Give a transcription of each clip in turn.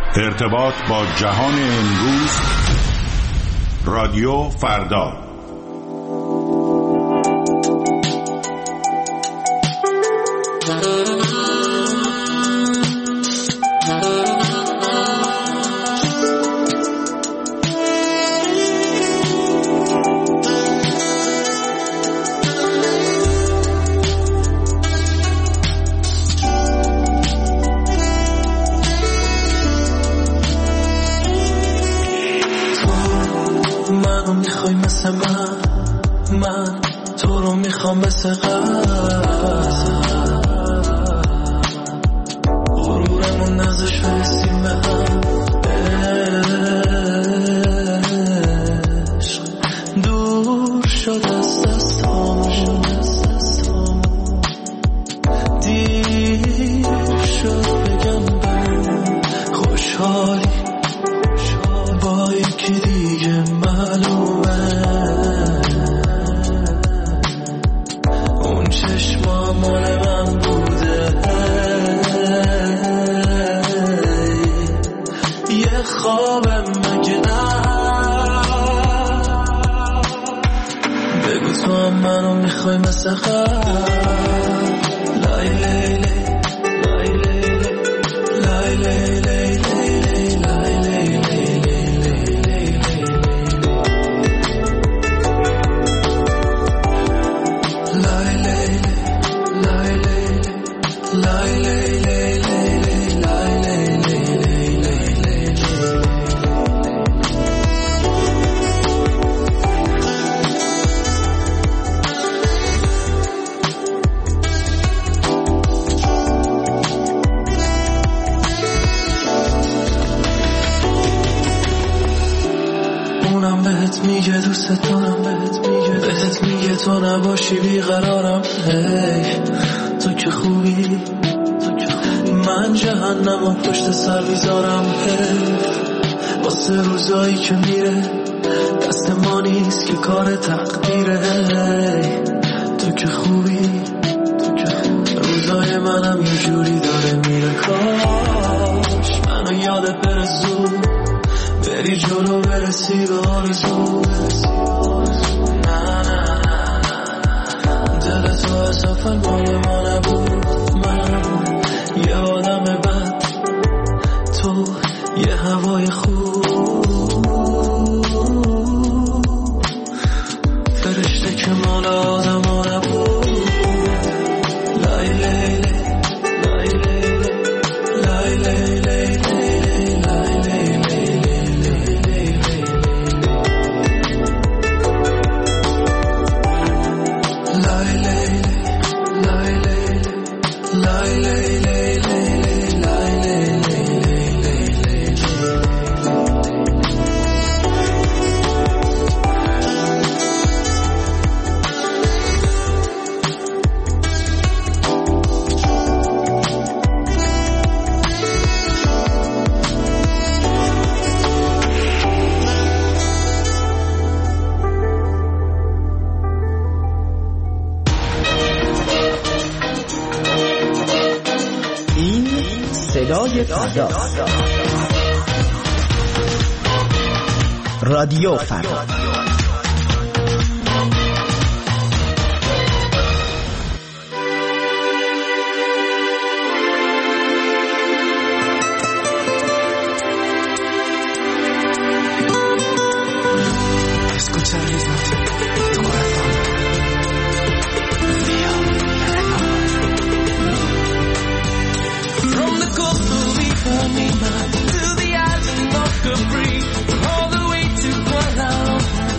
ارتباط با جهان امروز، رادیو فردا. من تو رو میخوام مثل غرورمون ازش برسیم به هم. عشق دور شد از دستامون، دیر شد بگم برم خوشحالی با یکی دیگه معلومه. مال من بوده یه خوابم مگه نه؟ بگو تو هم منو میخوای مثل لای لیلی لای لیلی لای لیلی لای لیلی میگه دوست دارم، بهت میگه تو نباشی بیقرارم. هی تو که خوبی، من جهنم و پشت سر بیزارم. هی واسه روزایی که میره دست ما نیست که کار تقدیره. هی تو که خوبی، روزای منم یه جوری داره میره. کاش منو یادت بره زود، بری جلو برسی به آرزو. نه دل تو از اول مال ما نبود. من یه آدم بد، تو یه هوای خوب. فرشته که مال آدم ها نبود. لای لیلی لای لیلی لای لیلی لای لیلی رادیو فردا. Escucha el ritmo, tu corazón. From the coast of Ipanema to the island of Capri, all the way to Kuala Lumpur.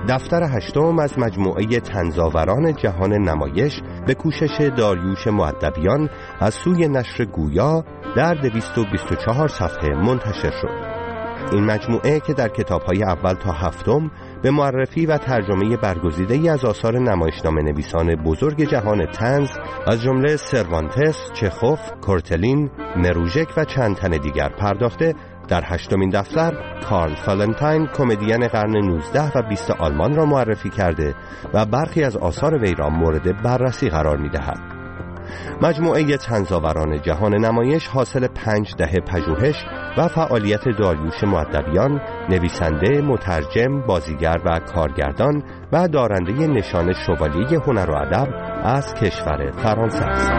دفتر 8 از مجموعه طنزآوران جهان نمایش به کوشش داریوش مؤدبیان از سوی نشر گویا در 224 صفحه منتشر شد. این مجموعه که در کتاب‌های اول تا 7 به معرفی و ترجمه برگزیده‌ای از آثار نمایشنامه نویسان بزرگ جهان طنز از جمله سروانتس، چخوف، کورتلین، مروژک و چند تن دیگر پرداخته، در 8مین دفتر کارل فالنتاین کمدین قرن 19 و 20 آلمان را معرفی کرده و برخی از آثار وی را مورد بررسی قرار می‌دهد. مجموعه طنزآوران جهان نمایش حاصل 5 دهه پژوهش و فعالیت داریوش مؤدبیان، نویسنده، مترجم، بازیگر و کارگردان و دارنده نشان شوالیه هنر و ادب از کشور فرانسه است.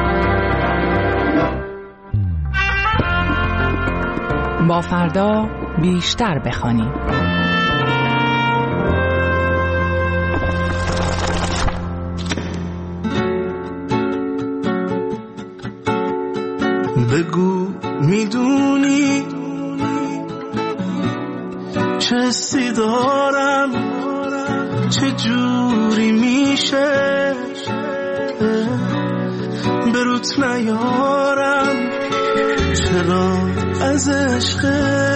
با فردا بیشتر بخوانیم. بگو میدونی چه حسی دارم، چه جوری میشه بروت نیارم، چرا از عشقت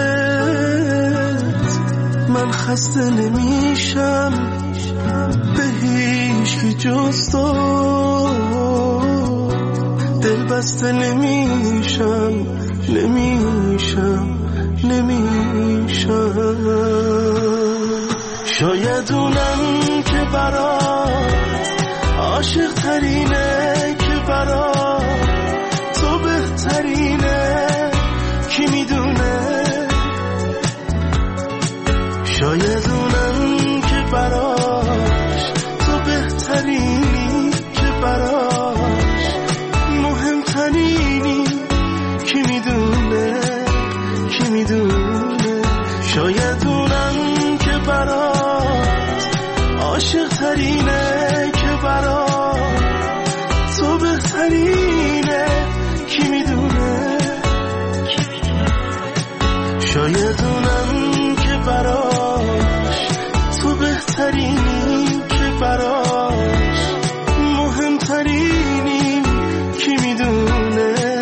من خسته نمیشم، به هیچکی جز تو دل بسته نمیشم. شاید اونم که برات عاشق ترینه، که برات تو بهترینه، کی میدونه. شاید اونم که براش تو بهترینی، که براش مهمترینی، کی میدونه. شاید اونم که برات عاشق ترینه، که برات تو بهترینه، کی میدونه. شاید اونم که براش تو بهترینی، که براش مهمترینی، کی میدونه.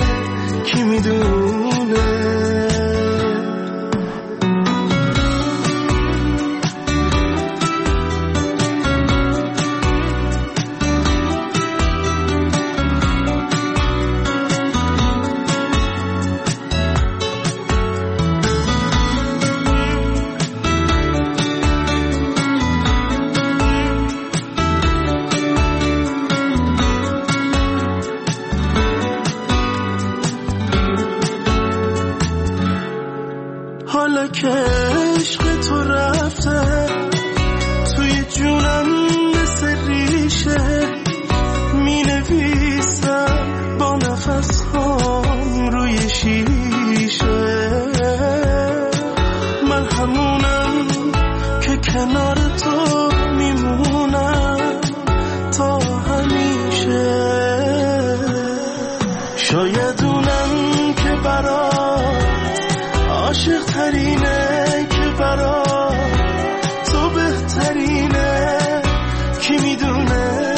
حالا که عشق تو رفته توی جونم مثل ریشه، می نویسم با نفس هام روی شیشه. من همونم که کنار تو میمونم تا همیشه. شاید اونم که برات عاشق ترینه، که برات تو بهترینه، کی میدونه.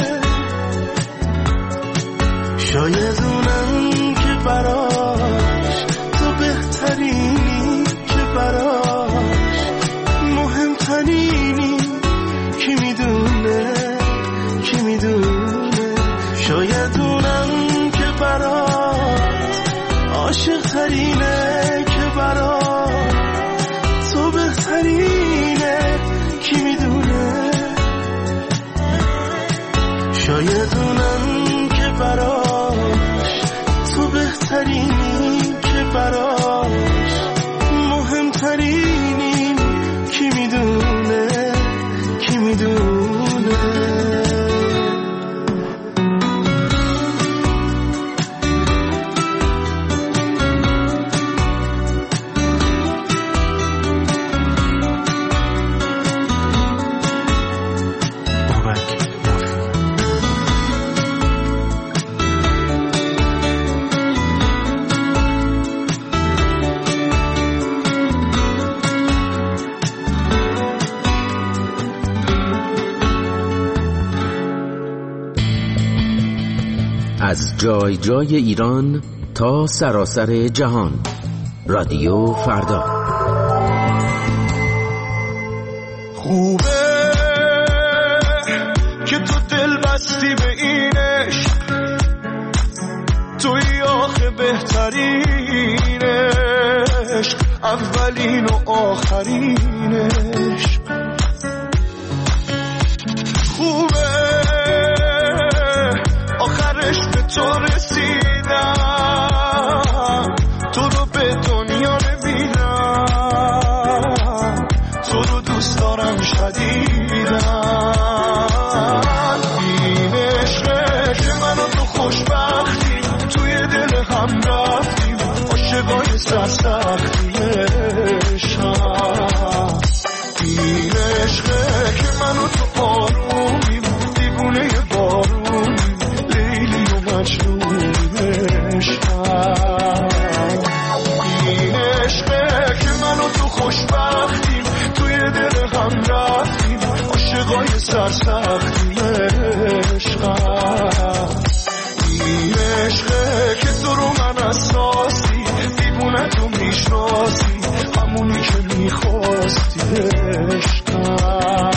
شاید اونم که براش تو بهترینی، که براش مهمترینی، کی میدونه. شاید اونم که برات عاشق ترینه، که برات تو بهترینه، کی میدونه. شاید اونم که براش تو بهترینی، که براش مهمترینی، کی میدونه. از جای جای ایران تا سراسر جهان. رادیو فردا. خوبه که تو دل بستی به اینش، توی آخه بهترینش، اولین و آخرینش. خوبه آخرش به تو رسیدم، تو رو به دنیا نمیدم، تو رو دوست دارم شدیدم. این عشقه که من و تو خوشبختیم، توی دل هم رفتیم، عاشقای سرسختیم عشقم. این عشقه که من و تو آرومیم، دیوونه بارونیم، لیلی و مجنونیم عشقم. این عشقه که من و تو خوشبختیم، توی دل هم رفتیم، عاشقای سرسختیم عشقم. این عشقه که تو رو من اساسی، دیوونه تو میشناسی، همونی که میخواستی عشقم.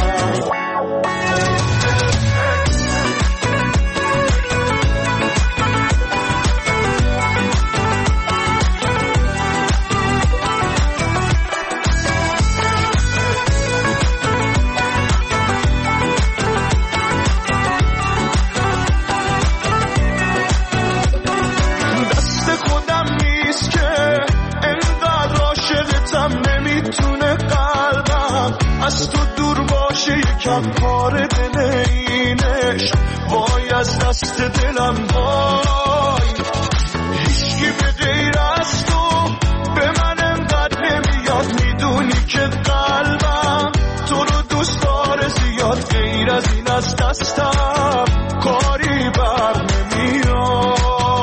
از تو دور باشه یکم کار دل اینش، وای از دست دلم وای. هیچکی به غیر از تو به من انقدر نمیاد، میدونی که قلبم تو رو دوست داره زیاد، غیر از این از دستم کاری بر نمیاد.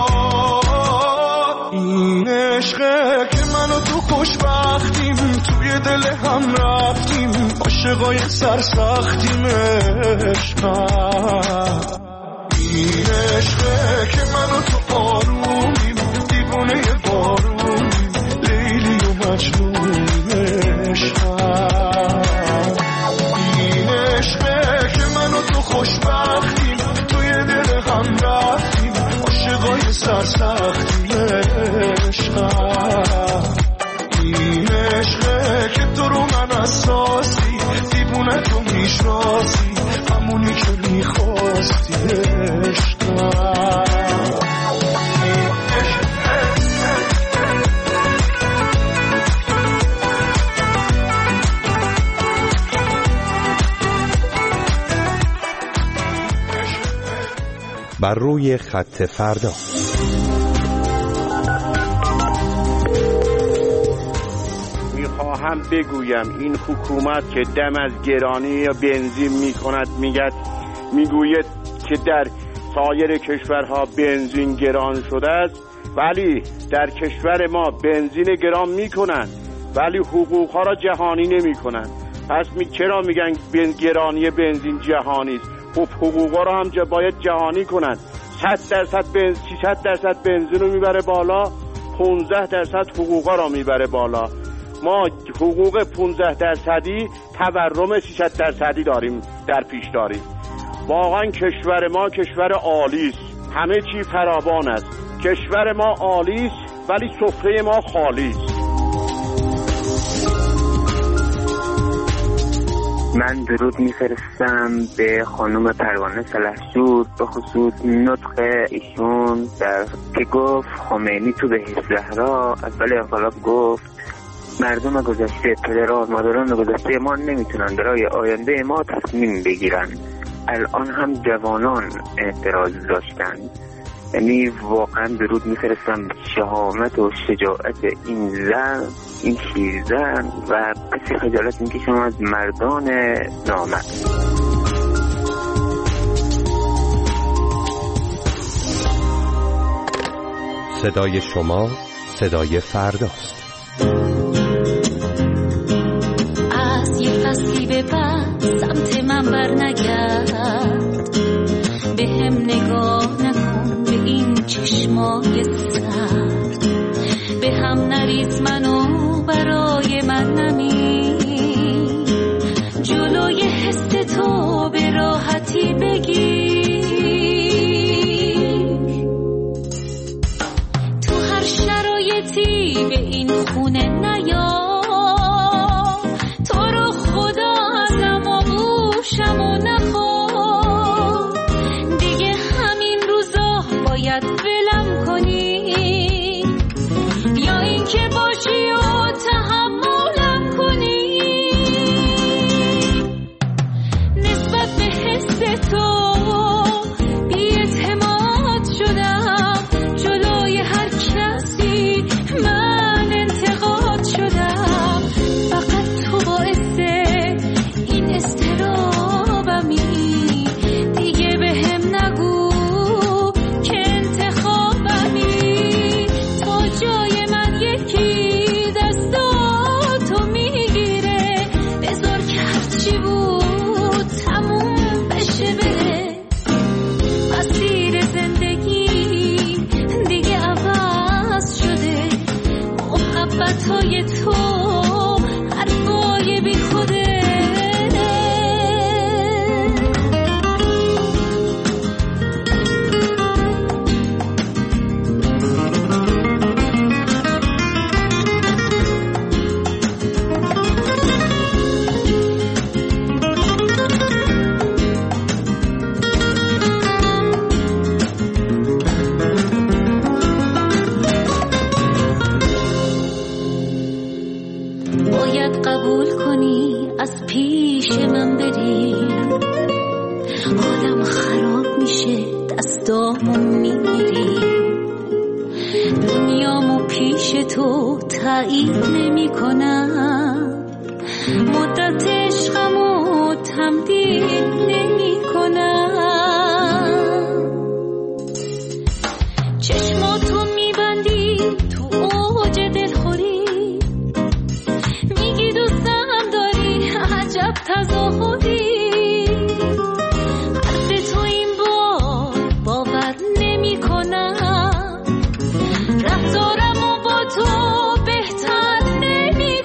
این عشقه که من و تو خوشبختیم، توی دل هم رفتیم، عاشقای سرسختیم عشقم. این عشقه که من و تو آرومیم، دیوونه بارونیم، لیلی و مجنونیم عشقم. این عشقه که من و تو خوشبختیم، توی دل هم رفتیم، عاشقای سرسختیم عشقم. این عشقه که تو رو من اساسی، دیوونه تو میشناسی، همونی که میخواستی عشقم. بر روی خط فردا. هم بگویم این حکومت که دم از گرانی یا بنزین میگوید که در سایر کشورها بنزین گران شده است، ولی در کشور ما بنزین گران میکنن ولی حقوقها را جهانی نمیکنن. پس چرا میگن گرانی بنزین جهانی است؟ خب حقوقها را هم باید جهانی کنن. 300% بنزین رو میبره بالا، 15% حقوقها را میبره بالا. ما حقوق 15% تورم 300% داریم در پیش داریم. واقعا کشور ما کشور عالی است، همه چی فراوان است. کشور ما عالی است ولی سفره ما خالی است. من درود میفرستم به خانم پروانه سلحشور به خصوص نطق ایشون در که گفت خمینی تو به زهرا اول انقلاب گفت مردم گذشته، پدران مادران گذشته ما نمیتونن برای آینده ما تصمیم بگیرن. الان هم جوانان اعتراض داشتن. یعنی واقعا درود میفرستم شهامت و شجاعت این زن، این شیرزن و بسی خجالت میکشم از مردان نامرد. صدای شما صدای فرداست. از یه فصلی به بعد سمت من بر نگرد، به هم نگاه نکن، به این چشمای سرد به هم نریز منو برای من نمی جلوی حس تو به راحتی بگیر تو هر شرایطی به این خونه نیا تو رو خدا ازم آغوشم و نخواد دیگه همین روزا باید ولم کنی یا این که باشی و تحملم کنی نسبت به حس تو بی‌اعتماد شدم جلوی هر کسی من انتقاد شدم فقط تو باعث این استرابمی دیگه بهم نگو که انتخابمی تو جای من یکی دستاتو میگیره بذار که هرچی بود تموم بشه بره مسیر زندگی دیگه عوض شده محبتهای تو حرفای بی خوده باید قبول کنی از پیش من بری آدم خراب میشه دستامو میگیری دنیامو پیش تو تایید نمی کنم مدت عشقمو تمدید نمی کنم چشماتو میبندی تو اوج دلخوری میگی دوستم داری عجب تظاهری حرف تو این بار باور نمی کنم رفتارمو با تو بهتر نمی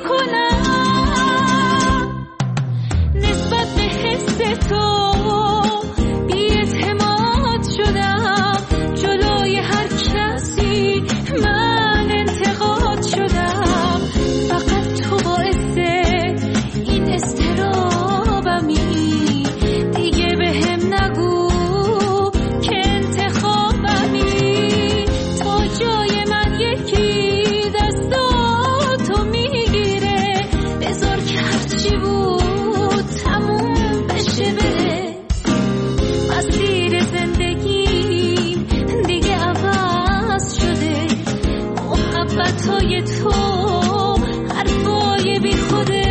کنم نسبت به حس تو بی‌اعتماد شدم جلوی هر کسی من انتقاد شدم فقط تو باعث این استرابمی دیگه بهم نگو که انتخابمی تو جای من یکی دستاتو میگیره بذار که هرچی بود تموم بشه بره مسیر زندگی دیگه عوض شده محبتهای تو حرفای بی خوده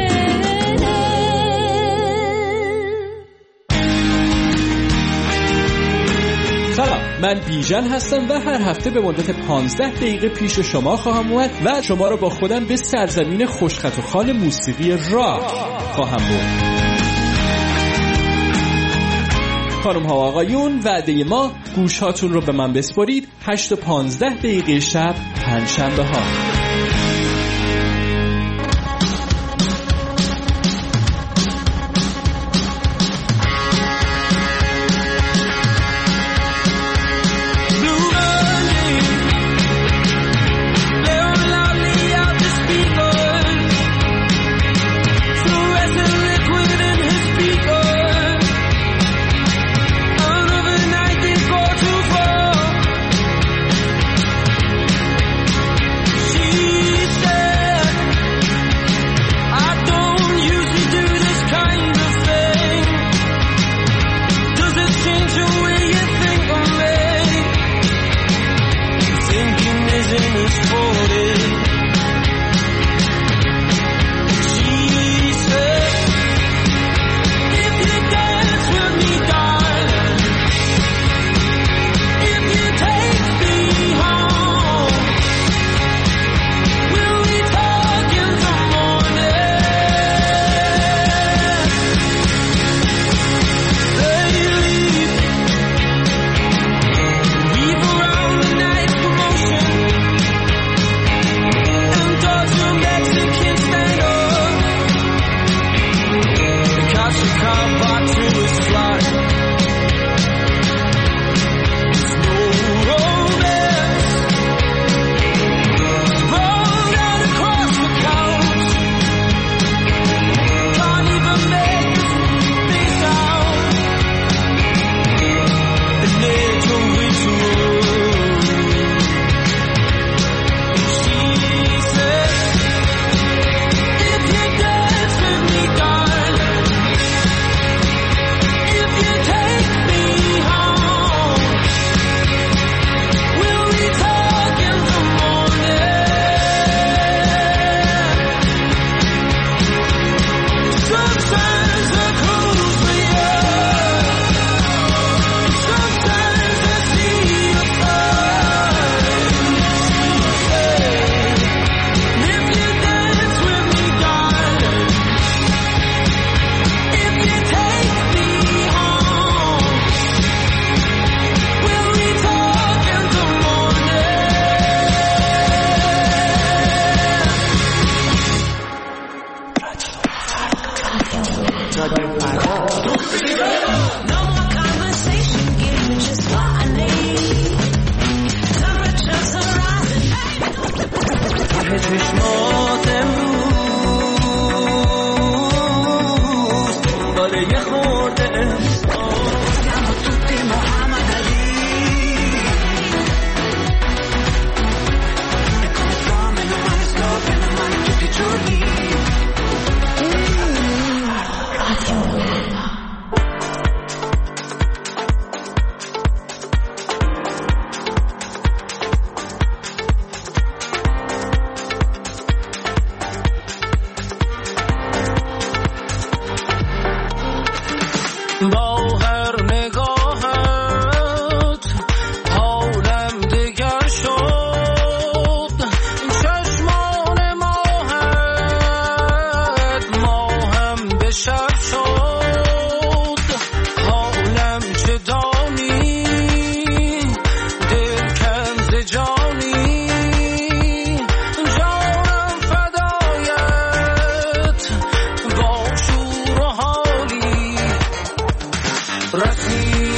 سلام، من بیژن هستم و هر هفته به مدت 15 دقیقه پیش شما خواهم اومد و شما رو با خودم به سرزمین خوشخط و خال موسیقی راک خواهم برد. خانم ها و آقایون، وعده ما گوش هاتون رو به من بسپارید 8 و 15 دقیقه شب پنجشنبه ها. She رسید